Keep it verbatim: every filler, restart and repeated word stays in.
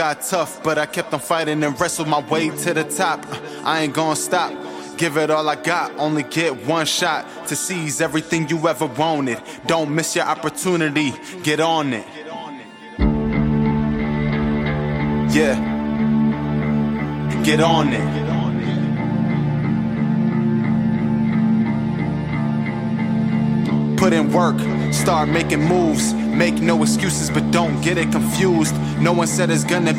got tough, but I kept on fighting and wrestled my way to the top. I ain't gonna stop. Give it all I got, only get one shot to seize everything you ever wanted. Don't miss your opportunity, get on it. Yeah, get on it. Put in work, start making moves. Make no excuses, but don't get it confused. No one said it's gonna